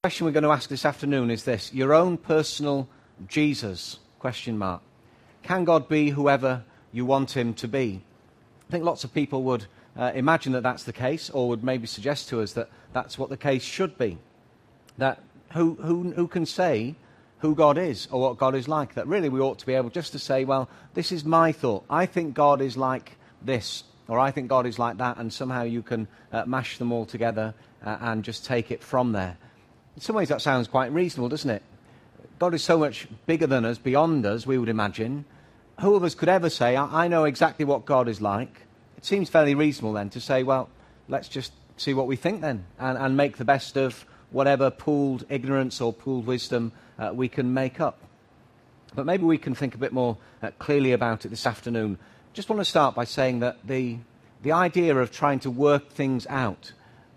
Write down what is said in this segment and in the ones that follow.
The question we're going to ask this afternoon is this: your own personal Jesus? Can God be whoever you want him to be? I think lots of people would imagine that that's the case, or would maybe suggest to us that that's what the case should be. That who can say who God is or what God is like? That really we ought to be able just to say, well, this is my thought. I think God is like this, or I think God is like that, and somehow you can mash them all together and just take it from there. In some ways that sounds quite reasonable, doesn't it? God is so much bigger than us, beyond us, we would imagine. Who of us could ever say, I know exactly what God is like? It seems fairly reasonable then to say, well, let's just see what we think then, and make the best of whatever pooled ignorance or pooled wisdom we can make up. But maybe we can think a bit more clearly about it this afternoon. Just want to start by saying that the idea of trying to work things out,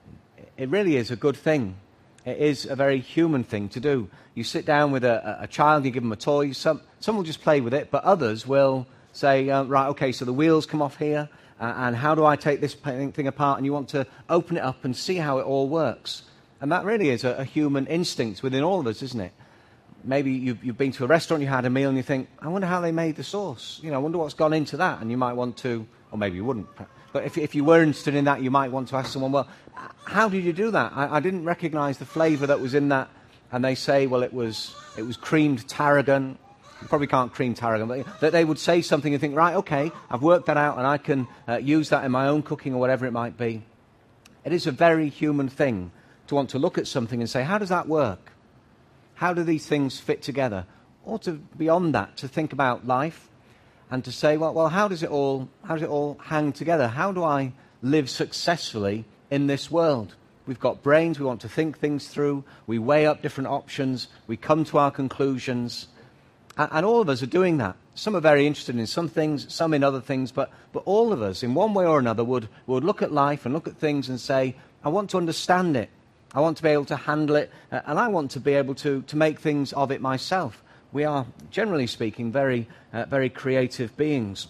it really is a good thing. It is a very human thing to do. You sit down with a child, you give them a toy, some will just play with it, but others will say, right, okay, so the wheels come off here, and how do I take this thing apart? And you want to open it up and see how it all works. And that really is a human instinct within all of us, isn't it? Maybe you've been to a restaurant, you had a meal, and you think, I wonder how they made the sauce. I wonder what's gone into that. And you might want to, or maybe you wouldn't. But if you were interested in that, you might want to ask someone, well, how did you do that? I didn't recognise the flavour that was in that. And they say, well, it was creamed tarragon. You probably can't cream tarragon, but that they would say something and think, right, okay, I've worked that out and I can use that in my own cooking or whatever it might be. It is a very human thing to want to look at something and say, how does that work? How do these things fit together? Or to beyond that, to think about life and to say, well, how does it all hang together? How do I live successfully in this world? We've got brains, we want to think things through, we weigh up different options, we come to our conclusions, and all of us are doing that. Some are very interested in some things, some in other things, but all of us, in one way or another, would look at life and look at things and say, I want to understand it, I want to be able to handle it, and I want to be able to make things of it myself. We are, generally speaking, very creative beings.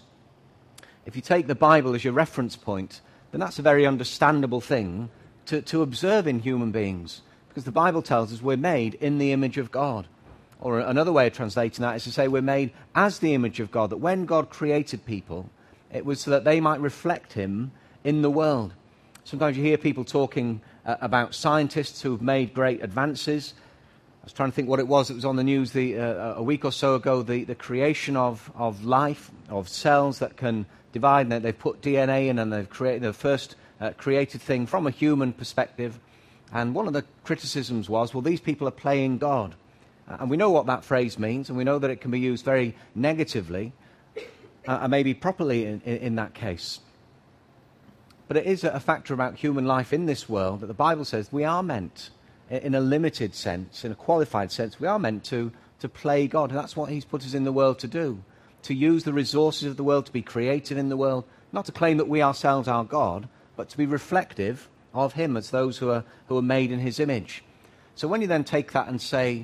If you take the Bible as your reference point, then that's a very understandable thing to observe in human beings, because the Bible tells us we're made in the image of God. Or another way of translating that is to say we're made as the image of God, that when God created people, it was so that they might reflect him in the world. Sometimes you hear people talking about scientists who've made great advances. I was trying to think what it was that was on the news a week or so ago, the creation of life, of cells that can divide, and they've put DNA in and they've created the first created thing from a human perspective. And one of the criticisms was, well, these people are playing God. And we know what that phrase means, and we know that it can be used very negatively, and maybe properly in that case. But it is a factor about human life in this world that the Bible says we are meant, in a limited sense, in a qualified sense, we are meant to play God. And that's what he's put us in the world to do, to use the resources of the world, to be creative in the world, not to claim that we ourselves are God, but to be reflective of him as those who are made in his image. So when you then take that and say,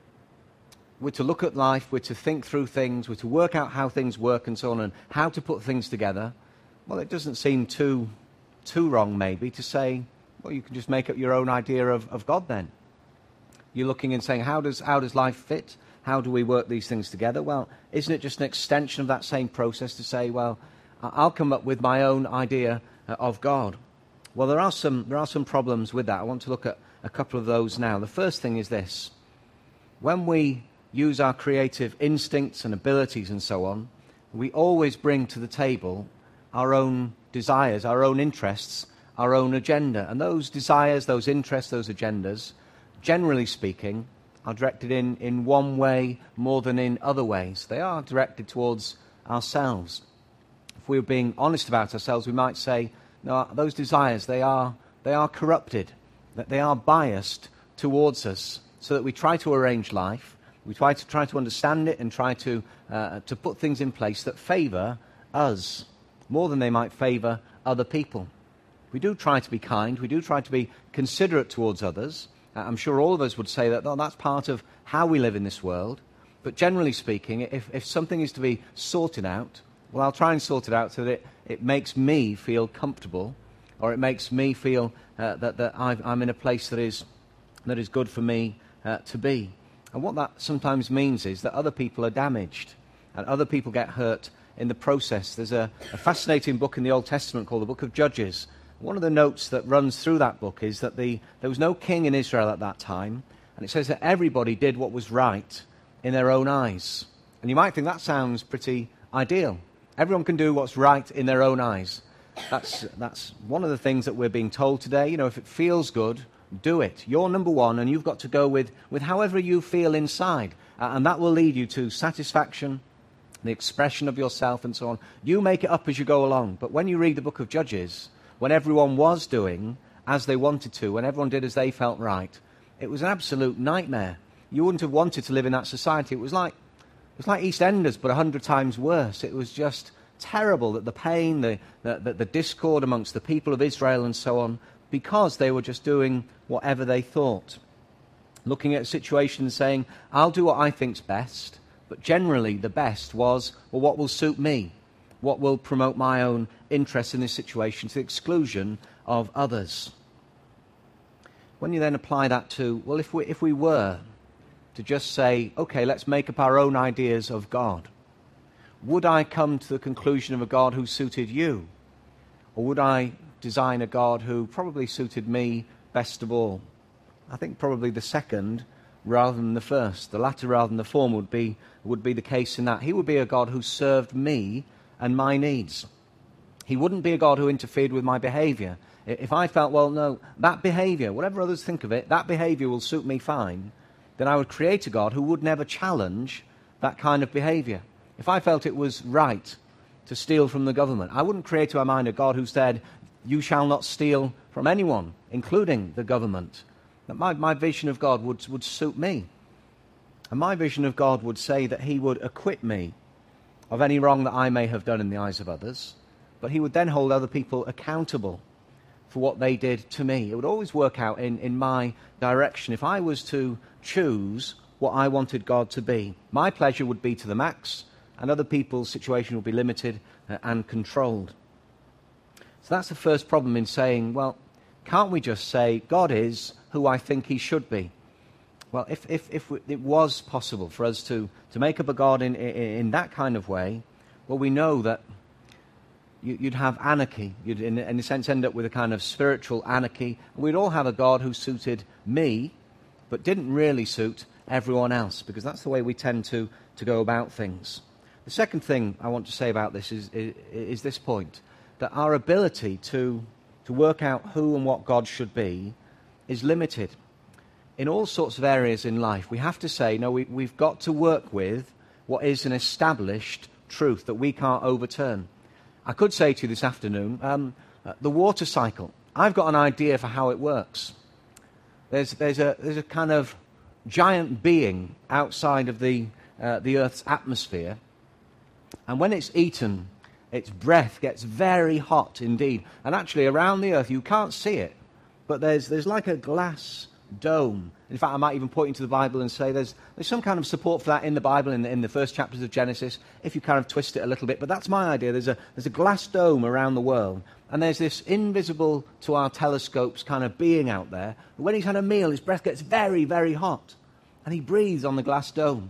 we're to look at life, we're to think through things, we're to work out how things work and so on, and how to put things together, well, it doesn't seem too wrong maybe to say, well, you can just make up your own idea of God then. You're looking and saying, how does life fit? How do we work these things together? Well, isn't it just an extension of that same process to say, well, I'll come up with my own idea of God? Well, there are some problems with that. I want to look at a couple of those now. The first thing is this. When we use our creative instincts and abilities and so on, we always bring to the table our own desires, our own interests, our own agenda. And those desires, those interests, those agendas, generally speaking, are directed in one way more than in other ways. They are directed towards ourselves. If we were being honest about ourselves, we might say, no, those desires, they are corrupted, that they are biased towards us, so that we try to arrange life, we try to understand it and try to put things in place that favour us more than they might favour other people. We do try to be kind, we do try to be considerate towards others. I'm sure all of us would say that that's part of how we live in this world. But generally speaking, if something is to be sorted out, well, I'll try and sort it out so that it makes me feel comfortable, or it makes me feel that I'm in a place that is that is good for me to be. And what that sometimes means is that other people are damaged and other people get hurt in the process. There's a fascinating book in the Old Testament called the Book of Judges. One of the notes that runs through that book is that there was no king in Israel at that time, and it says that everybody did what was right in their own eyes. And you might think that sounds pretty ideal. Everyone can do what's right in their own eyes. That's one of the things that we're being told today. You know, if it feels good, do it. You're number one, and you've got to go with however you feel inside. And that will lead you to satisfaction, the expression of yourself, and so on. You make it up as you go along. But when you read the book of Judges, when everyone was doing as they wanted to, when everyone did as they felt right, it was an absolute nightmare. You wouldn't have wanted to live in that society. It was like EastEnders, but 100 times worse. It was just terrible, that the pain, the discord amongst the people of Israel and so on, because they were just doing whatever they thought. Looking at a situation and saying, I'll do what I think's best, but generally the best was, well, what will suit me? What will promote my own interest in this situation to the exclusion of others? When you then apply that to, well, if we were to just say, okay, let's make up our own ideas of God, would I come to the conclusion of a God who suited you? Or would I design a God who probably suited me best of all? I think probably the second rather than the first. The latter rather than the former would be the case in that. He would be a God who served me and my needs. He wouldn't be a God who interfered with my behavior. If I felt, well, no, that behavior, whatever others think of it, that behavior will suit me fine, then I would create a God who would never challenge that kind of behavior. If I felt it was right to steal from the government, I wouldn't create to my mind a God who said, you shall not steal from anyone, including the government. That my vision of God would suit me. And my vision of God would say that he would acquit me of any wrong that I may have done in the eyes of others, but he would then hold other people accountable for what they did to me. It would always work out in my direction. If I was to choose what I wanted God to be, my pleasure would be to the max, and other people's situation would be limited and controlled. So that's the first problem in saying, well, can't we just say God is who I think he should be? Well, if it was possible for us to make up a God in that kind of way, well, we know that you'd have anarchy. You'd, in a sense, end up with a kind of spiritual anarchy. We'd all have a God who suited me, but didn't really suit everyone else, because that's the way we tend to go about things. The second thing I want to say about this is this point, that our ability to work out who and what God should be is limited. In all sorts of areas in life, we have to say, no, we've got to work with what is an established truth that we can't overturn. I could say to you this afternoon, the water cycle. I've got an idea for how it works. There's a kind of giant being outside of the Earth's atmosphere, and when it's eaten, its breath gets very hot indeed. And actually, around the Earth, you can't see it, but there's like a glass dome. In fact, I might even point into the Bible and say there's some kind of support for that in the Bible, in the first chapters of Genesis, if you kind of twist it a little bit. But that's my idea. There's a glass dome around the world, and there's this invisible to our telescopes kind of being out there. When he's had a meal, his breath gets very, very hot, and he breathes on the glass dome.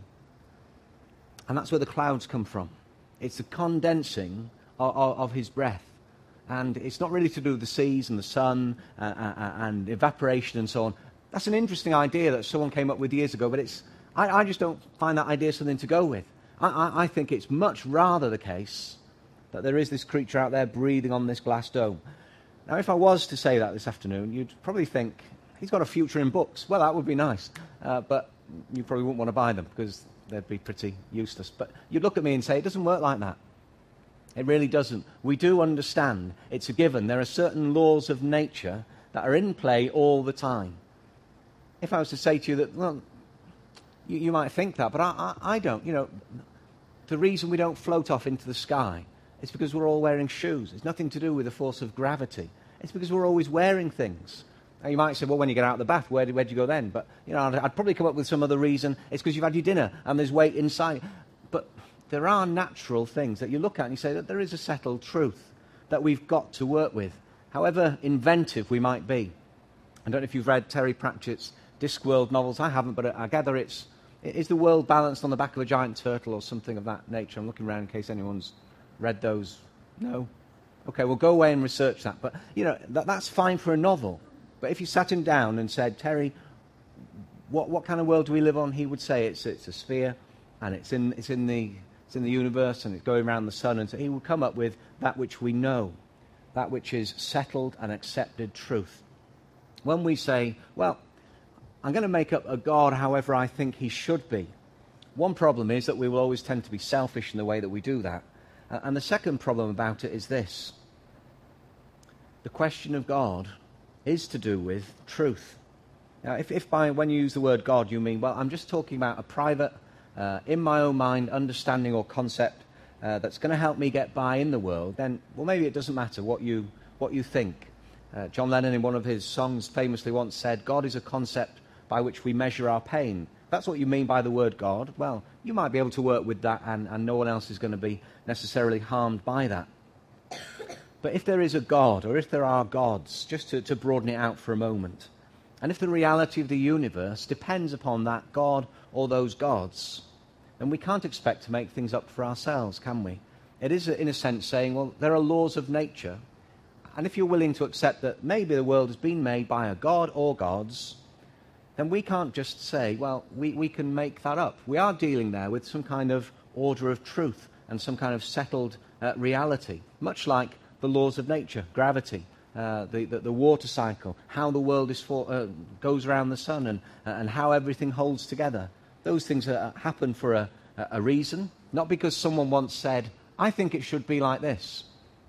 And that's where the clouds come from. It's the condensing of his breath. And it's not really to do with the seas and the sun and evaporation and so on. That's an interesting idea that someone came up with years ago, but I just don't find that idea something to go with. I think it's much rather the case that there is this creature out there breathing on this glass dome. Now, if I was to say that this afternoon, you'd probably think, he's got a future in books. Well, that would be nice, but you probably wouldn't want to buy them because they'd be pretty useless. But you'd look at me and say, it doesn't work like that. It really doesn't. We do understand it's a given. There are certain laws of nature that are in play all the time. If I was to say to you that, well, you might think that, but I don't. You know, the reason we don't float off into the sky is because we're all wearing shoes. It's nothing to do with the force of gravity. It's because we're always wearing things. Now, you might say, well, when you get out of the bath, where'd you go then? But, you know, I'd probably come up with some other reason. It's because you've had your dinner and there's weight inside. But there are natural things that you look at and you say that there is a settled truth that we've got to work with, however inventive we might be. I don't know if you've read Terry Pratchett's Discworld novels. I haven't, but I gather is the world balanced on the back of a giant turtle or something of that nature? I'm looking around in case anyone's read those. No? Okay, well, go away and research that. But, that's fine for a novel. But if you sat him down and said, Terry, what kind of world do we live on? He would say it's a sphere, and it's in the universe, and it's going around the sun. And so he would come up with that which we know, that which is settled and accepted truth. When we say, well, I'm going to make up a God however I think he should be, one problem is that we will always tend to be selfish in the way that we do that. And the second problem about it is this. The question of God is to do with truth. Now, if when you use the word God you mean, well, I'm just talking about a private, in my own mind, understanding or concept that's going to help me get by in the world, then, well, maybe it doesn't matter what you think. John Lennon, in one of his songs, famously once said, God is a concept by which we measure our pain. If that's what you mean by the word God, well, you might be able to work with that, and no one else is going to be necessarily harmed by that. But if there is a God, or if there are gods, just to broaden it out for a moment, and if the reality of the universe depends upon that God or those gods, then we can't expect to make things up for ourselves, can we? It is, in a sense, saying, well, there are laws of nature, and if you're willing to accept that maybe the world has been made by a god or gods, then we can't just say, well, we can make that up. We are dealing there with some kind of order of truth and some kind of settled reality, much like the laws of nature, gravity, the water cycle, how the world goes around the sun, and how everything holds together. Those things happen for a reason, not because someone once said, I think it should be like this.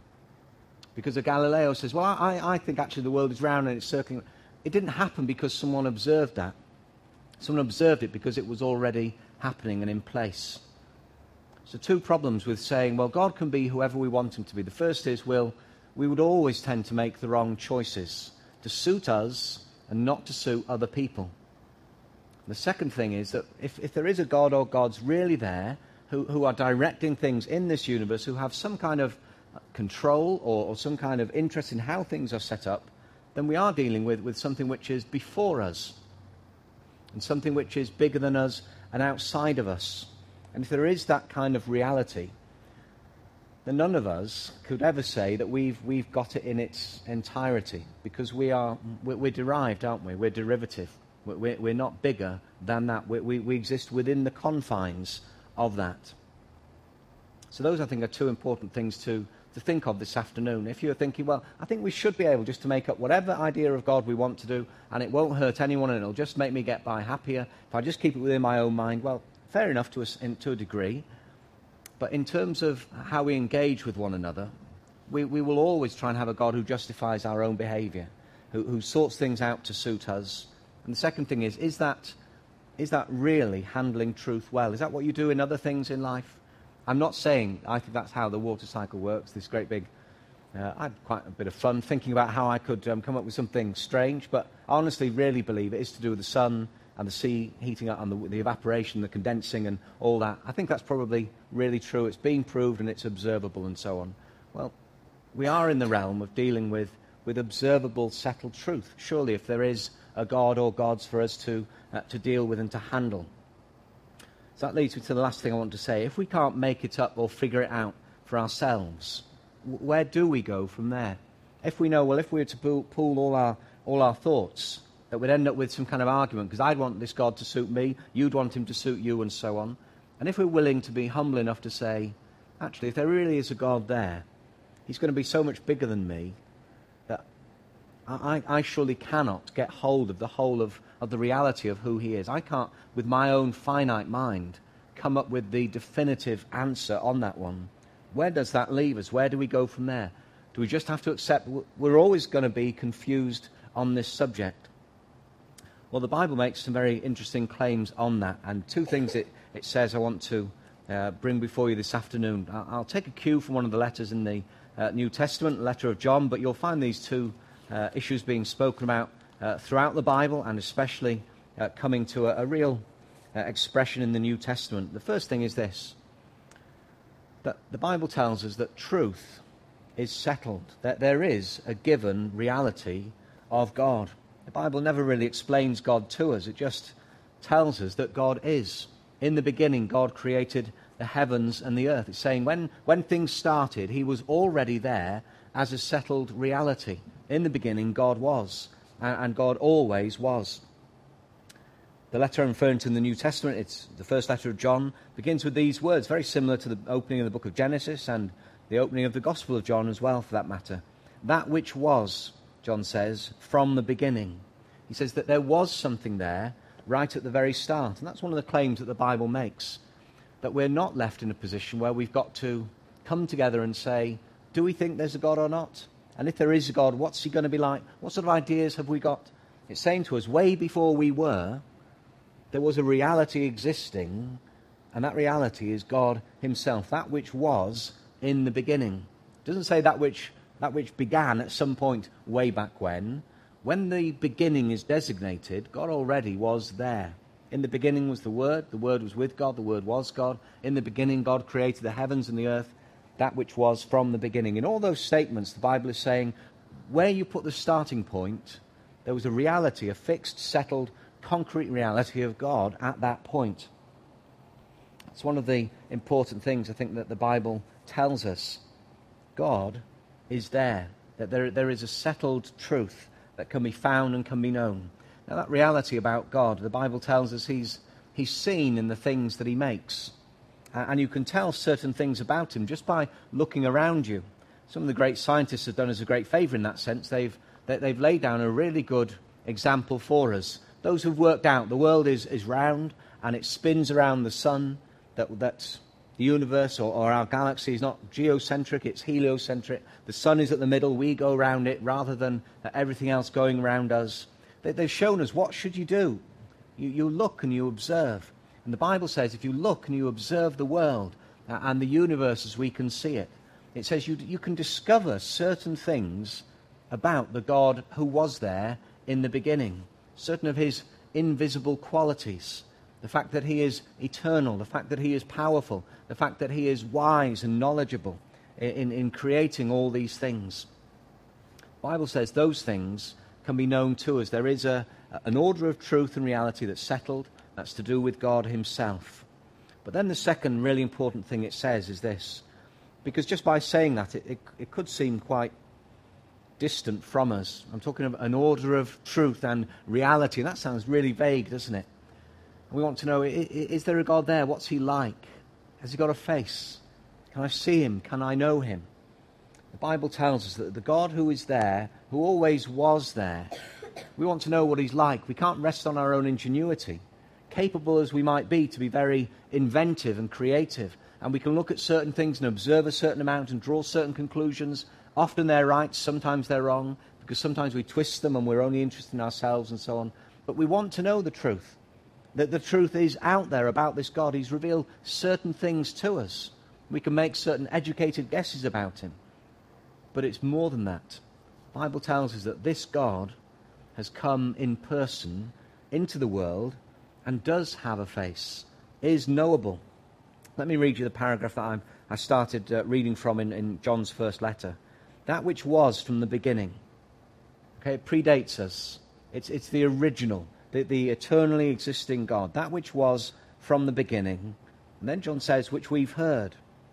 Because Galileo says, well, I think actually the world is round and it's circling. It didn't happen because someone observed that. Someone observed it because it was already happening and in place. So two problems with saying, well, God can be whoever we want him to be. The first is, we would always tend to make the wrong choices to suit us and not to suit other people. The second thing is that if there is a God or gods really there who are directing things in this universe, who have some kind of control or some kind of interest in how things are set up, then we are dealing with something which is before us and something which is bigger than us and outside of us. And if there is that kind of reality, then none of us could ever say that we've got it in its entirety, because we're derived, aren't we? We're derivative. We're not bigger than that. We exist within the confines of that. So those, I think, are two important things to think of this afternoon. If you're thinking, well, I think we should be able just to make up whatever idea of God we want to do, and it won't hurt anyone, and it'll just make me get by happier if I just keep it within my own mind, well, fair enough to a degree. But in terms of how we engage with one another, we will always try and have a God who justifies our own behaviour, who sorts things out to suit us. And the second thing is that really handling truth well? Is that what you do in other things in life? I'm not saying I think that's how the water cycle works, this great big... I had quite a bit of fun thinking about how I could come up with something strange, but I honestly really believe it is to do with the sun and the sea heating up and the evaporation, the condensing and all that. I think that's probably really true. It's been proved and it's observable and so on. Well, we are in the realm of dealing with observable, settled truth. Surely if there is a God or gods for us to deal with and to handle. So that leads me to the last thing I want to say. If we can't make it up or figure it out for ourselves, where do we go from there? If we know, well, if we were to pool all our thoughts, that we'd end up with some kind of argument, because I'd want this God to suit me, you'd want him to suit you, and so on. And if we're willing to be humble enough to say, actually, if there really is a God there, he's going to be so much bigger than me that I surely cannot get hold of the whole of the reality of who he is. I can't, with my own finite mind, come up with the definitive answer on that one. Where does that leave us? Where do we go from there? Do we just have to accept we're always going to be confused on this subject? Well, the Bible makes some very interesting claims on that, and two things it says I want to bring before you this afternoon. I'll take a cue from one of the letters in the New Testament, the letter of John, but you'll find these two issues being spoken about throughout the Bible, and especially coming to a real expression in the New Testament. The first thing is this, that the Bible tells us that truth is settled, that there is a given reality of God. The Bible never really explains God to us. It just tells us that God is. In the beginning, God created the heavens and the earth. It's saying when things started, he was already there as a settled reality. In the beginning, God was, and God always was. The letter I'm referring to in the New Testament, it's the first letter of John, begins with these words, very similar to the opening of the book of Genesis and the opening of the Gospel of John as well, for that matter. That which was, John says, from the beginning. He says that there was something there right at the very start. And that's one of the claims that the Bible makes, that we're not left in a position where we've got to come together and say, do we think there's a God or not? And if there is a God, what's he going to be like? What sort of ideas have we got? It's saying to us, way before we were, there was a reality existing, and that reality is God himself, that which was in the beginning. It doesn't say that which began at some point way back when. When the beginning is designated, God already was there. In the beginning was the Word was with God, the Word was God. In the beginning, God created the heavens and the earth, that which was from the beginning. In all those statements, the Bible is saying, where you put the starting point, there was a reality, a fixed, settled, concrete reality of God at that point. It's one of the important things, I think, that the Bible tells us. God is there, that there is a settled truth that can be found and can be known. Now, that reality about God, the Bible tells us he's seen in the things that he makes. And you can tell certain things about him just by looking around you. Some of the great scientists have done us a great favour in that sense. They've laid down a really good example for us. Those who've worked out the world is round and it spins around the sun, that the universe or our galaxy is not geocentric, it's heliocentric. The sun is at the middle, we go around it rather than everything else going around us. They've shown us what should you do. You look and you observe. And the Bible says if you look and you observe the world and the universe as we can see it, it says you can discover certain things about the God who was there in the beginning. Certain of his invisible qualities. The fact that he is eternal, the fact that he is powerful, the fact that he is wise and knowledgeable in creating all these things. The Bible says those things can be known to us. There is an order of truth and reality that's settled, that's to do with God himself. But then the second really important thing it says is this, because just by saying that, it could seem quite distant from us. I'm talking of an order of truth and reality, and that sounds really vague, doesn't it? We want to know, is there a God there? What's he like? Has he got a face? Can I see him? Can I know him? The Bible tells us that the God who is there, who always was there, we want to know what he's like. We can't rest on our own ingenuity. Capable as we might be to be very inventive and creative, and we can look at certain things and observe a certain amount and draw certain conclusions. Often they're right, sometimes they're wrong, because sometimes we twist them and we're only interested in ourselves and so on. But we want to know the truth. That the truth is out there about this God. He's revealed certain things to us. We can make certain educated guesses about him. But it's more than that. The Bible tells us that this God has come in person into the world and does have a face, is knowable. Let me read you the paragraph that I started reading from in John's first letter. That which was from the beginning. Okay, it predates us. It's the original, the eternally existing God. That which was from the beginning. And then John says, which we've heard,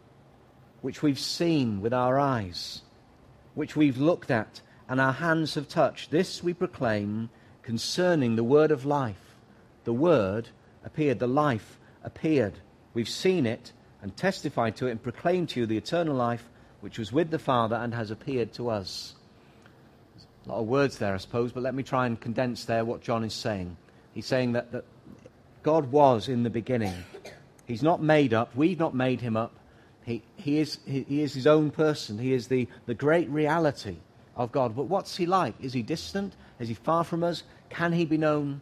which we've seen with our eyes, which we've looked at and our hands have touched. This we proclaim concerning the word of life. The word appeared, the life appeared. We've seen it and testified to it and proclaimed to you the eternal life which was with the Father and has appeared to us. There's a lot of words there, I suppose, but let me try and condense there what John is saying. He's saying that God was in the beginning. He's not made up. We've not made him up. He is his own person. He is the great reality of God. But what's he like? Is he distant? Is he far from us? Can he be known?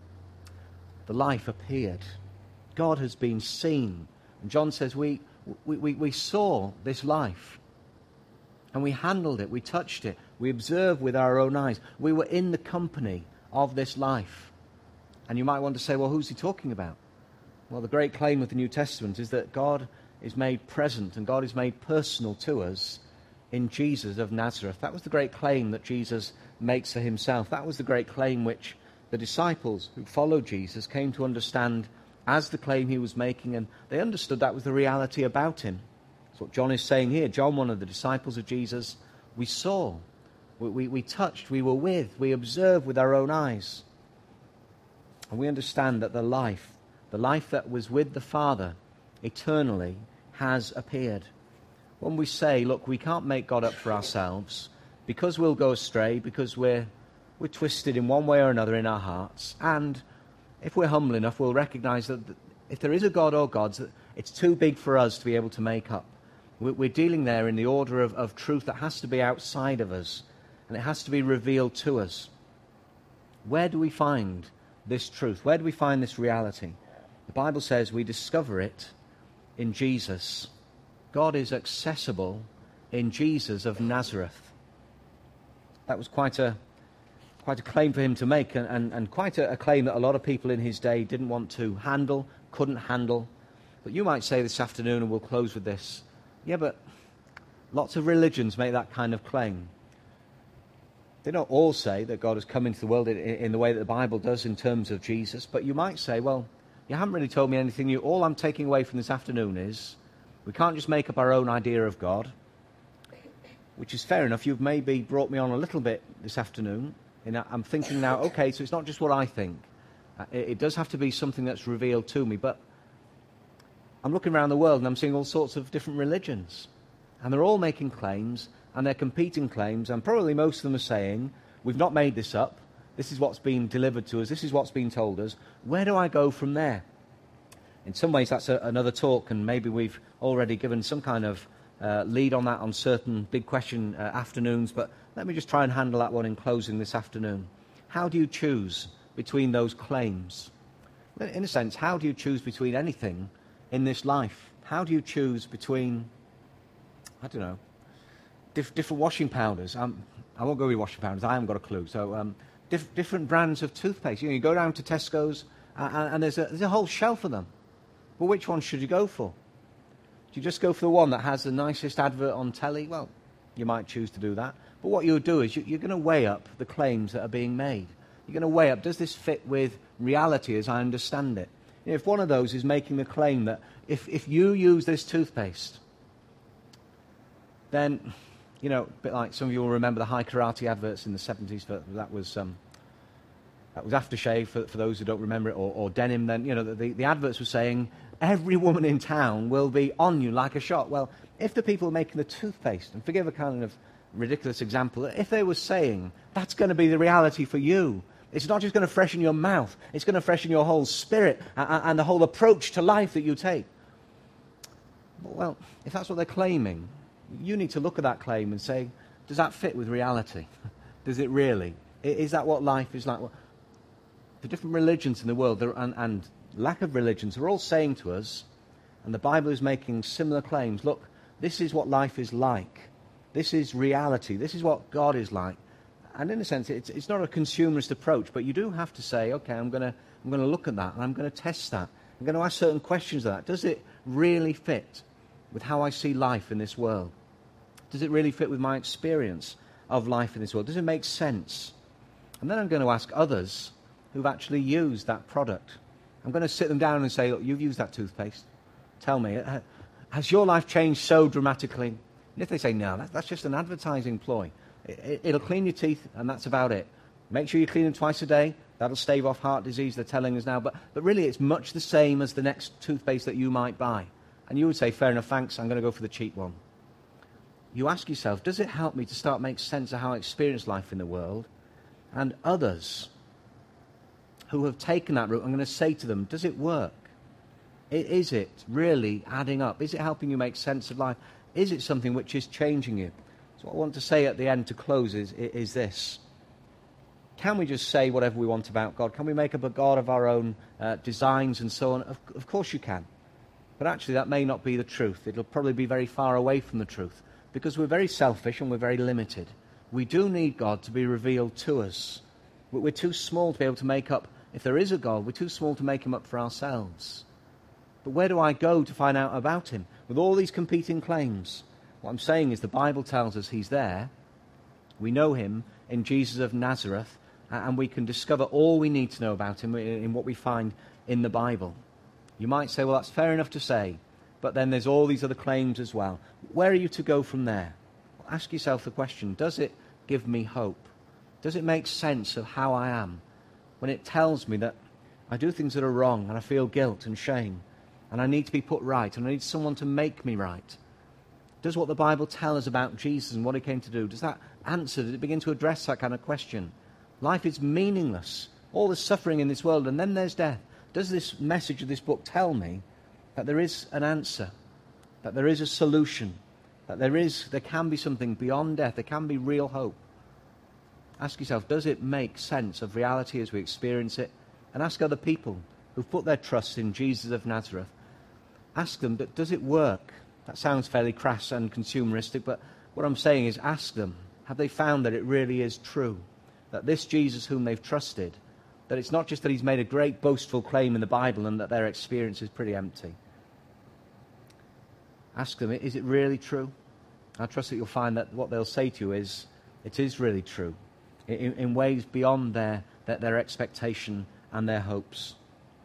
The life appeared. God has been seen. And John says we saw this life. And we handled it, we touched it, we observed with our own eyes. We were in the company of this life. And you might want to say, well, who's he talking about? Well, the great claim of the New Testament is that God is made present and God is made personal to us in Jesus of Nazareth. That was the great claim that Jesus makes for himself. That was the great claim which the disciples who followed Jesus came to understand as the claim he was making, and they understood that was the reality about him. That's what John is saying here. John, one of the disciples of Jesus, we saw, we touched, we were with, we observed with our own eyes. And we understand that the life that was with the Father eternally has appeared. When we say, look, we can't make God up for ourselves because we'll go astray, because we're twisted in one way or another in our hearts, and if we're humble enough, we'll recognize that if there is a God or gods, that it's too big for us to be able to make up. We're dealing there in the order of truth that has to be outside of us, and it has to be revealed to us. Where do we find this truth? Where do we find this reality? The Bible says we discover it in Jesus. God is accessible in Jesus of Nazareth. That was quite a claim for him to make, and quite a claim that a lot of people in his day didn't want to handle, couldn't handle. But you might say this afternoon, and we'll close with this, yeah, but lots of religions make that kind of claim. They don't all say that God has come into the world in the way that the Bible does in terms of Jesus, but you might say, well, you haven't really told me anything new. All I'm taking away from this afternoon is we can't just make up our own idea of God, which is fair enough. You've maybe brought me on a little bit this afternoon. And I'm thinking now, okay, so it's not just what I think. It does have to be something that's revealed to me. But I'm looking around the world and I'm seeing all sorts of different religions. And they're all making claims, and they're competing claims, and probably most of them are saying, we've not made this up. This is what's been delivered to us. This is what's been told us. Where do I go from there? In some ways, that's another talk, and maybe we've already given some kind of lead on that on certain big question afternoons, but let me just try and handle that one in closing this afternoon. How do you choose between those claims? In a sense, how do you choose between anything in this life? How do you choose between, I don't know, different washing powders? I won't go with washing powders. I haven't got a clue. So different brands of toothpaste. You go down to Tesco's and there's a whole shelf of them. But which one should you go for? Do you just go for the one that has the nicest advert on telly? Well, you might choose to do that. But what you'll do is you're going to weigh up the claims that are being made. You're going to weigh up, does this fit with reality as I understand it? If one of those is making the claim that if you use this toothpaste, then, a bit like some of you will remember the High Karate adverts in the 70s, that was aftershave for those who don't remember it, or denim. Then, the adverts were saying, every woman in town will be on you like a shot. Well, if the people making the toothpaste, and forgive a kind of ridiculous example, if they were saying that's going to be the reality for you, it's not just going to freshen your mouth, it's going to freshen your whole spirit and the whole approach to life that you take. Well, if that's what they're claiming, you need to look at that claim and say, does that fit with reality? Does it really? Is that what life is like? Well, the different religions in the world and lack of religions are all saying to us, and the Bible is making similar claims, look, this is what life is like. This is reality. This is what God is like. And in a sense, it's not a consumerist approach, but you do have to say, okay, I'm going to look at that, and I'm going to test that. I'm going to ask certain questions of that. Does it really fit with how I see life in this world? Does it really fit with my experience of life in this world? Does it make sense? And then I'm going to ask others who've actually used that product. I'm going to sit them down and say, look, you've used that toothpaste. Tell me, has your life changed so dramatically? And if they say, no, that's just an advertising ploy. It'll clean your teeth, and that's about it. Make sure you clean them twice a day. That'll stave off heart disease, they're telling us now. But really, it's much the same as the next toothpaste that you might buy. And you would say, fair enough, thanks, I'm going to go for the cheap one. You ask yourself, does it help me to start make sense of how I experience life in the world? And others who have taken that route, I'm going to say to them, does it work? Is it really adding up? Is it helping you make sense of life? Is it something which is changing you? So what I want to say at the end to close is this. Can we just say whatever we want about God? Can we make up a God of our own designs and so on? Of course you can. But actually that may not be the truth. It'll probably be very far away from the truth, because we're very selfish and we're very limited. We do need God to be revealed to us. We're too small to be able to make up, if there is a God, we're too small to make him up for ourselves. But where do I go to find out about him? With all these competing claims, What I'm saying is the Bible tells us he's there. We know him in Jesus of Nazareth, and we can discover all we need to know about him in what we find in the Bible. You might say, well, that's fair enough to say, but then there's all these other claims as well. Where are you to go from there? Well, ask yourself the question, does it give me hope? Does it make sense of how I am when it tells me that I do things that are wrong and I feel guilt and shame and I need to be put right and I need someone to make me right? Does what the Bible tell us about Jesus and what he came to do, does that answer, does it begin to address that kind of question? Life is meaningless. All the suffering in this world, and then there's death. Does this message of this book tell me that there is an answer, that there is a solution, that there can be something beyond death, there can be real hope? Ask yourself, does it make sense of reality as we experience it? And ask other people who've put their trust in Jesus of Nazareth. Ask them, does it work? That sounds fairly crass and consumeristic, but what I'm saying is ask them, have they found that it really is true? That this Jesus whom they've trusted, that it's not just that he's made a great boastful claim in the Bible and that their experience is pretty empty. Ask them, is it really true? I trust that you'll find that what they'll say to you is, it is really true, in ways beyond their expectation and their hopes.